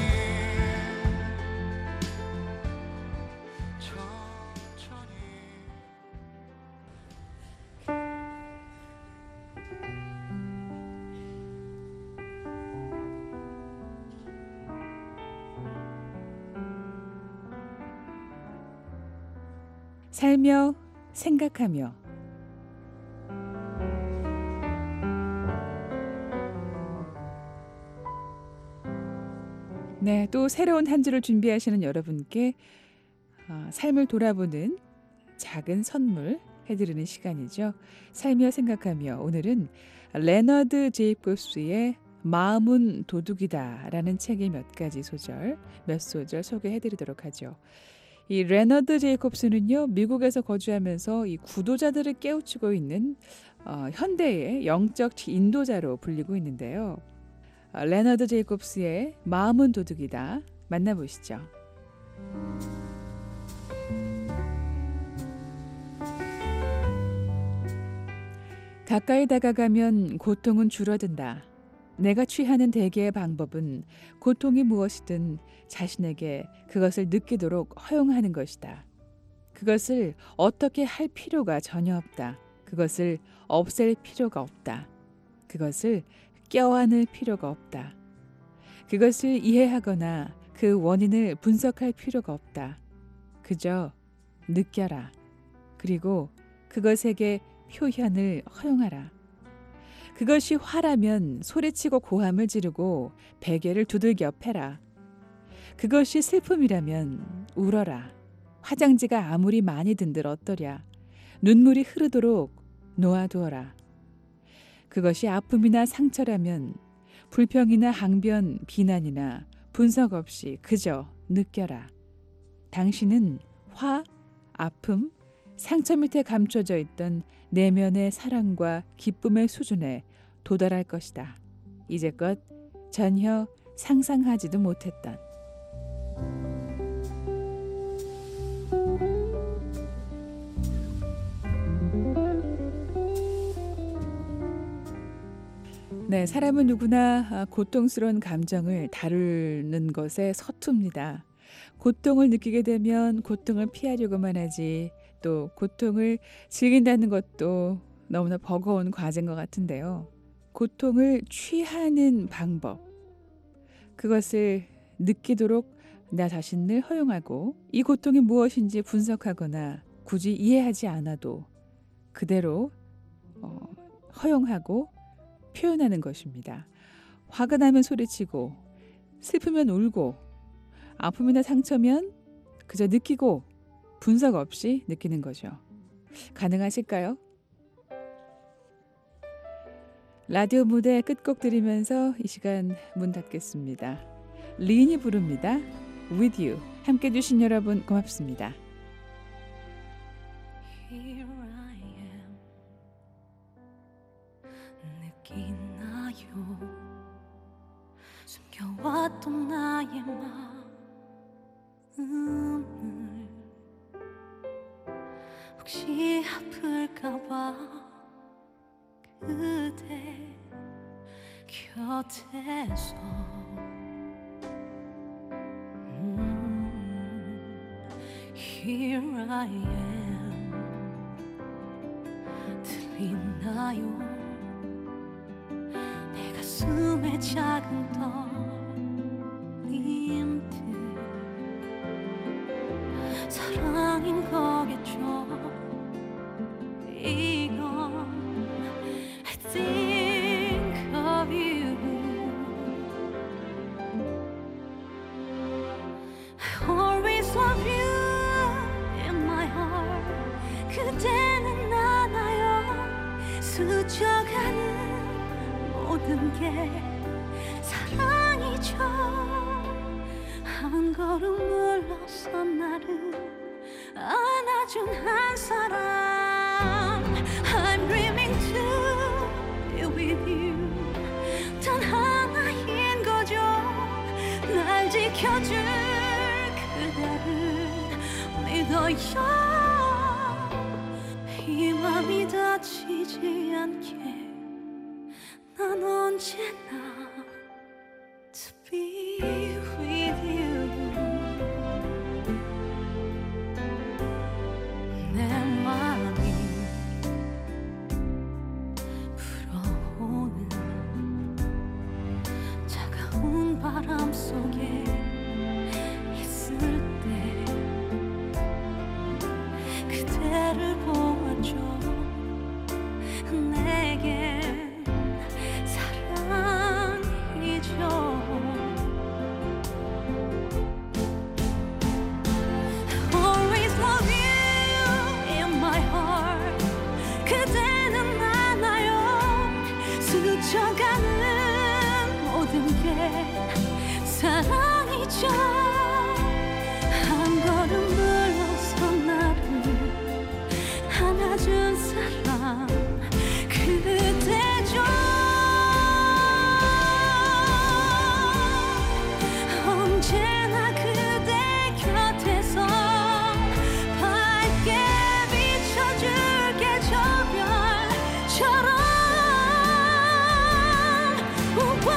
살며 생각하며 네, 또 새로운 한 주를 준비하시는 여러분께 삶을 돌아보는 작은 선물 해드리는 시간이죠. 살며 생각하며 오늘은 레너드 제이콥스의 마음은 도둑이다 라는 책의 몇 소절 소개해드리도록 하죠. 이 레너드 제이콥스는요, 미국에서 거주하면서 이 구도자들을 깨우치고 있는 현대의 영적 인도자로 불리고 있는데요. 레너드 제이콥스의 마음은 도둑이다 만나보시죠. 가까이 다가가면 고통은 줄어든다. 내가 취하는 대개의 방법은 고통이 무엇이든 자신에게 그것을 느끼도록 허용하는 것이다. 그것을 어떻게 할 필요가 전혀 없다. 그것을 없앨 필요가 없다. 그것을 껴안을 필요가 없다. 그것을 이해하거나 그 원인을 분석할 필요가 없다. 그저 느껴라. 그리고 그것에게 표현을 허용하라. 그것이 화라면 소리치고 고함을 지르고 베개를 두들겨 패라. 그것이 슬픔이라면 울어라. 화장지가 아무리 많이 든들 어떠랴. 눈물이 흐르도록 놓아두어라. 그것이 아픔이나 상처라면 불평이나 항변, 비난이나 분석 없이 그저 느껴라. 당신은 화, 아픔, 상처 밑에 감춰져 있던 내면의 사랑과 기쁨의 수준에 도달할 것이다. 이제껏 전혀 상상하지도 못했던. 네, 사람은 누구나 고통스러운 감정을 다루는 것에 서툽니다. 고통을 느끼게 되면 고통을 피하려고만 하지 또 고통을 즐긴다는 것도 너무나 버거운 과제인 것 같은데요. 고통을 취하는 방법, 그것을 느끼도록 나 자신을 허용하고 이 고통이 무엇인지 분석하거나 굳이 이해하지 않아도 그대로 허용하고 표현하는 것입니다. 화가 나면 소리치고 슬프면 울고 아픔이나 상처면 그저 느끼고 분석 없이 느끼는 거죠. 가능하실까요? 라디오 무대 끝곡 들으면서 이 시간 문 닫겠습니다. 리인이 부릅니다. With You. 함께 해주신 여러분 고맙습니다. Here I am. 느끼나요? 숨겨왔던 나의 마음을 혹시 아플까봐 그대 곁에서 Here I am. 들리나요? 내 가슴에 작은 떨림들 사랑인 거겠죠. 이건 I think of you. I always love you in my heart. 그대는 알아요. 스쳐가는 모든 게 사랑이죠. 한 걸음 물러서 나를 안아준 한 사람. I'm dreaming to be with you. 단 하나인 거죠. 날 지켜줄 그대를 믿어요. 이 맘이 다치지 않게 난 언제나 to be with you. 내 맘이 불어오는 차가운 바람 속에 있을 때 그대를 보았죠. 내겐 사랑이죠. Always love you in my heart. 그대는 알아요. 스쳐가는 모든 게 사랑이죠. 한 걸음 물러서 나를 안아준 사람 그대죠. 언제나 그대 곁에서 밝게 비춰줄게. 저 별처럼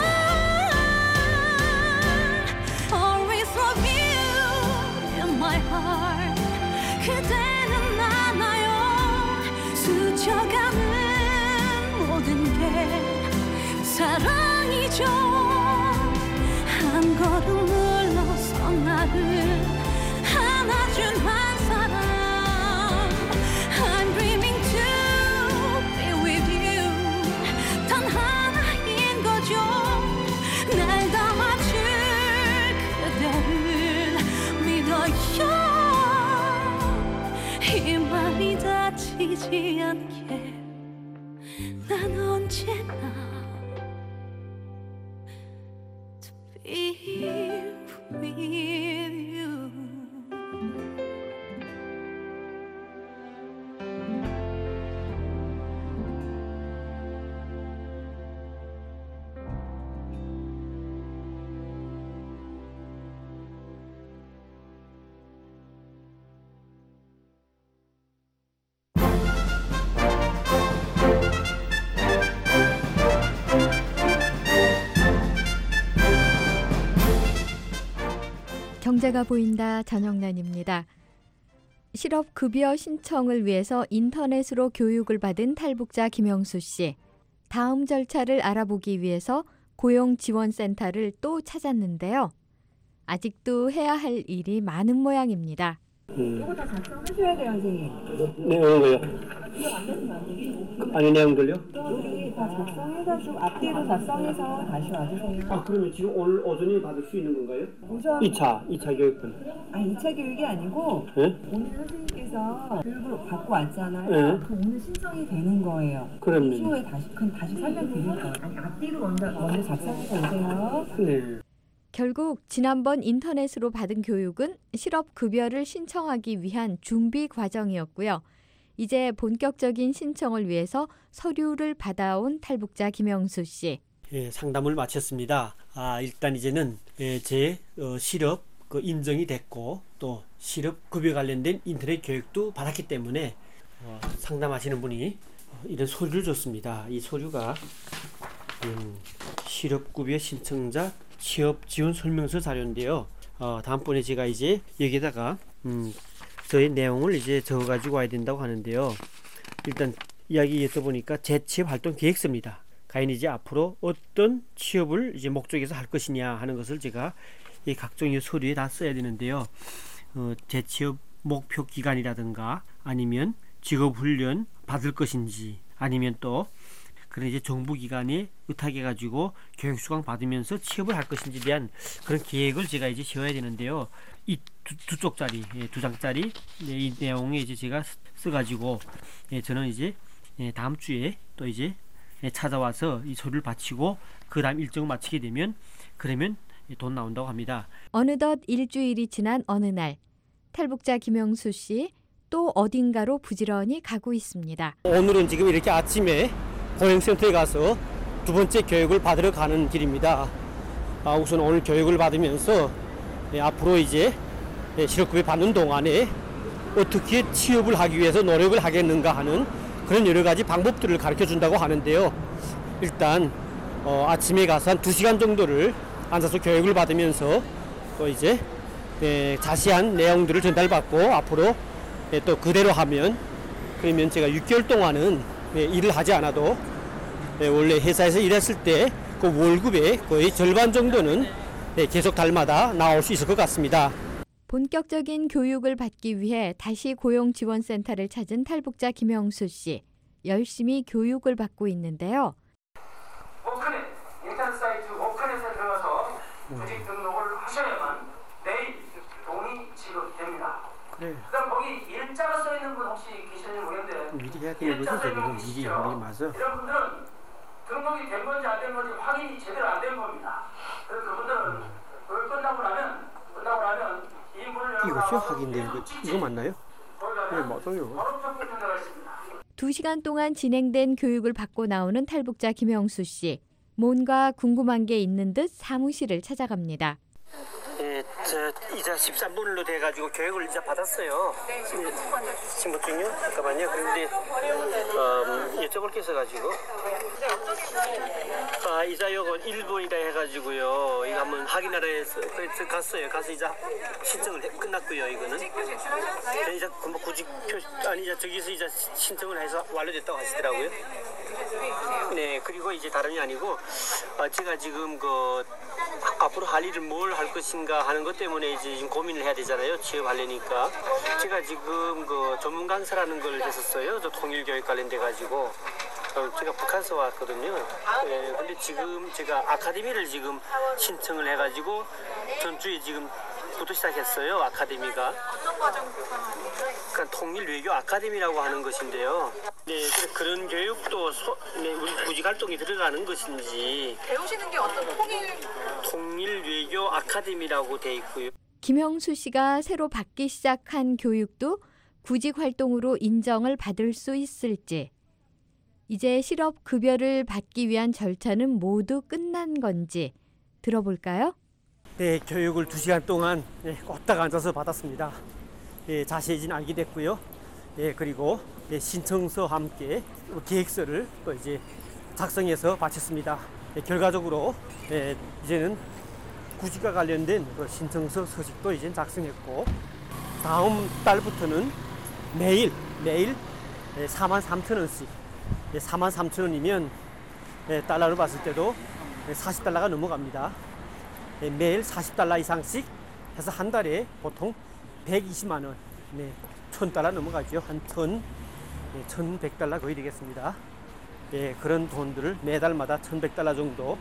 거죠. 한 걸음 물러서 나를 안아준 한 사람. I'm dreaming to be with you. 단 하나인 거죠. 날 담아줄 그대를 믿어요. 이 맘이 다치지 않게 난 언제나 to be with you. 경제가 보인다 전영란입니다. 실업급여 신청을 위해서 인터넷으로 교육을 받은 탈북자 김영수 씨. 다음 절차를 알아보기 위해서 고용지원센터를 또 찾았는데요. 아직도 해야 할 일이 많은 모양입니다. 이거 다 작성하셔야 돼요, 선생님. 내용을요? 기억 안 나시면 안 되고. 아니 내용들요? 여기 다 작성해가지고 앞뒤로 작성해서 다시 와주세요. 아 그러면 지금 오늘 오전에 받을 수 있는 건가요? 오전 2차 교육분. 아니 2차 교육이 아니고 네? 오늘 선생님께서 교육을 받고 왔잖아요. 네. 그 오늘 신청이 되는 거예요. 그러면 추후에 다시 설명드릴 거예요. 아니 앞뒤로 먼저 작성해서 오세요. 네. 결국 지난번 인터넷으로 받은 교육은 실업급여를 신청하기 위한 준비 과정이었고요. 이제 본격적인 신청을 위해서 서류를 받아온 탈북자 김영수 씨. 예, 상담을 마쳤습니다. 일단 이제는 제 실업 인정이 됐고 또 실업급여 관련된 인터넷 교육도 받았기 때문에 상담하시는 분이 이런 서류를 줬습니다. 이 서류가 실업급여 신청자 취업지원 설명서 자료인데요. 다음번에 제가 이제 여기에다가 저희 내용을 이제 적어가지고 와야 된다고 하는데요. 일단 이야기에서 보니까 재취업 활동 계획서입니다. 과연 이제 앞으로 어떤 취업을 이제 목적에서 할 것이냐 하는 것을 제가 이 각종 서류에 다 써야 되는데요. 재취업 목표 기간이라든가 아니면 직업훈련 받을 것인지 아니면 또 그런 이제 정부기관에 의탁해가지고 교육수강 받으면서 취업을 할 것인지에 대한 그런 계획을 제가 이제 세워야 되는데요. 이 두 쪽짜리, 두 장짜리 이 내용에 이제 제가 써가지고 저는 이제 다음 주에 또 이제 찾아와서 이 서류를 바치고 그 다음 일정을 마치게 되면 그러면 돈 나온다고 합니다. 어느덧 일주일이 지난 어느 날 탈북자 김영수 씨 또 어딘가로 부지런히 가고 있습니다. 오늘은 지금 이렇게 아침에 고용센터에 가서 두 번째 교육을 받으러 가는 길입니다. 우선 오늘 교육을 받으면서 앞으로 이제 실업급여 받는 동안에 어떻게 취업을 하기 위해서 노력을 하겠는가 하는 그런 여러 가지 방법들을 가르쳐 준다고 하는데요. 일단 아침에 가서 한 2시간 정도를 앉아서 교육을 받으면서 또 이제 자세한 내용들을 전달받고 앞으로 또 그대로 하면 그러면 제가 6개월 동안은 일을 하지 않아도 원래 회사에서 일했을 때 그 월급의 거의 절반 정도는 계속 달마다 나올 수 있을 것 같습니다. 본격적인 교육을 받기 위해 다시 고용지원센터를 찾은 탈북자 김영수 씨. 열심히 교육을 받고 있는데요. 워크넷 인터넷 사이트 워크넷에 들어가서 조직 등록을 하셔야만 내일 돈이 지급됩니다. 그래. 그다음 거기 일자가 써 있는 분 혹시 계시는지 모르겠는데 미리 해야 되는 거죠, 저거는. 미리 맞아. 이런 분들은 등록이 된 건지 안 된 건지 확인이 제대로 안 된 겁니다. 그래서 그분들은 그걸 끝나고 나면 인분을 이것이 확인된 거 이거 맞나요? 네, 맞아요. 바로 접근 전화가 있습니다. 2시간 동안 진행된 교육을 받고 나오는 탈북자 김영수 씨. 뭔가 궁금한 게 있는 듯 사무실을 찾아갑니다. 이자 13번으로 돼가지고 교육을 이제 받았어요. 네, 신분증요? 잠깐만요. 그런데 여쭤볼 게 있어가지고 이자 요건 1번이라 해가지고요. 이거 한번 확인하러 해서 그래서 갔어요. 가서 이제 신청을 끝났고요. 이거는. 이제 금방 구직 아니 이제 저기서 이제 신청을 해서 완료됐다고 하시더라고요. 네, 그리고 이제 다름이 아니고 제가 지금 그 앞으로 할 일을 뭘 할 것인가 하는 것 때문에 이제 지금 고민을 해야 되잖아요. 취업하려니까. 제가 지금 그 전문 강사라는 걸 했었어요. 저 통일교육 관련돼 가지고. 제가 북한에서 왔거든요. 예, 근데 지금 제가 아카데미를 지금 신청을 해가지고 전주에 지금부터 시작했어요. 아카데미가. 어떤 과정? 그러니까 통일 외교 아카데미라고 하는 것인데요. 네, 그런 교육도 네, 우리 구직 활동이 들어가는 것인지. 배우시는 게 어떤 통일 외교 아카데미라고 돼 있고요. 김형수 씨가 새로 받기 시작한 교육도 구직 활동으로 인정을 받을 수 있을지, 이제 실업급여를 받기 위한 절차는 모두 끝난 건지 들어볼까요? 네, 교육을 2시간 동안 꽂다가 앉아서 받았습니다. 자세히는 알게 됐고요. 그리고 신청서와 함께 계획서를 또 이제 작성해서 바쳤습니다. 결과적으로 이제는 구직과 관련된 신청서 서식도 이제 작성했고, 다음 달부터는 매일 43,000원씩 43,000원이면 달러로 봤을 때도 40달러가 넘어갑니다. 매일 40달러 이상씩 해서 한 달에 보통 120만 원, 1,000달러 넘어가죠. 한 1,100달러 거의 되겠습니다. 그런 돈들을 매달마다 1,100달러 정도,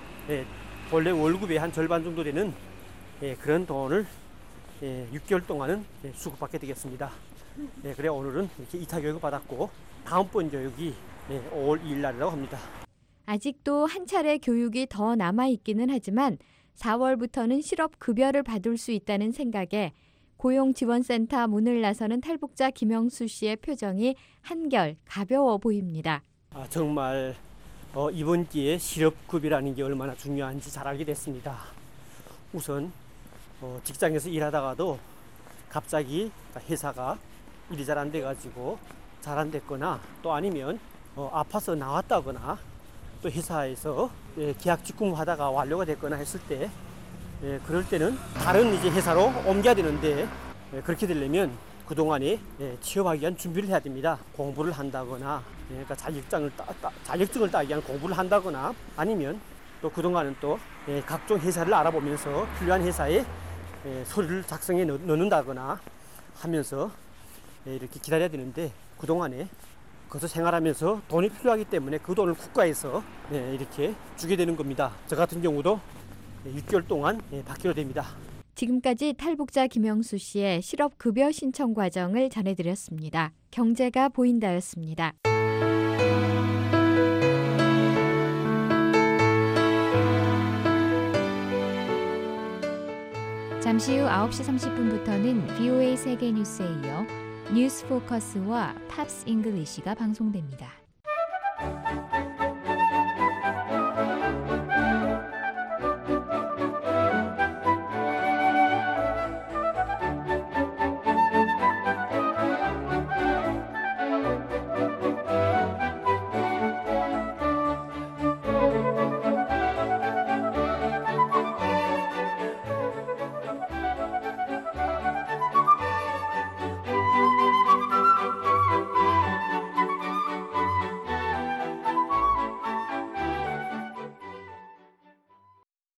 원래 월급의 한 절반 정도 되는 그런 돈을 6개월 동안은 수급받게 되겠습니다. 그래 오늘은 이렇게 2차 교육을 받았고, 다음번 교육이 5월 2일 날이라고 합니다. 아직도 한 차례 교육이 더 남아있기는 하지만 4월부터는 실업급여를 받을 수 있다는 생각에 고용지원센터 문을 나서는 탈북자 김형수 씨의 표정이 한결 가벼워 보입니다. 정말 이번 기회에 실업급여라는 게 얼마나 중요한지 잘 알게 됐습니다. 우선 직장에서 일하다가도 갑자기 회사가 일이 잘 안 돼가지고 잘 안 됐거나, 또 아니면 아파서 나왔다거나, 또 회사에서 계약 직무하다가 완료가 됐거나 했을 때, 그럴 때는 다른 이제 회사로 옮겨야 되는데, 그렇게 되려면 그동안에 취업하기 위한 준비를 해야 됩니다. 공부를 한다거나, 그러니까 자격증을 따기 위한 공부를 한다거나, 아니면 또 그동안은 또 각종 회사를 알아보면서 필요한 회사에 서류를 작성해 넣는다거나 하면서 이렇게 기다려야 되는데, 그동안에 거기서 생활하면서 돈이 필요하기 때문에 그 돈을 국가에서 이렇게 주게 되는 겁니다. 저 같은 경우도 6개월 동안 받기로 됩니다. 지금까지 탈북자 김형수 씨의 실업급여 신청 과정을 전해드렸습니다. 경제가 보인다였습니다. 잠시 후 9시 30분부터는 VOA 세계뉴스에 이어 뉴스 포커스와 팝스 잉글리시가 방송됩니다.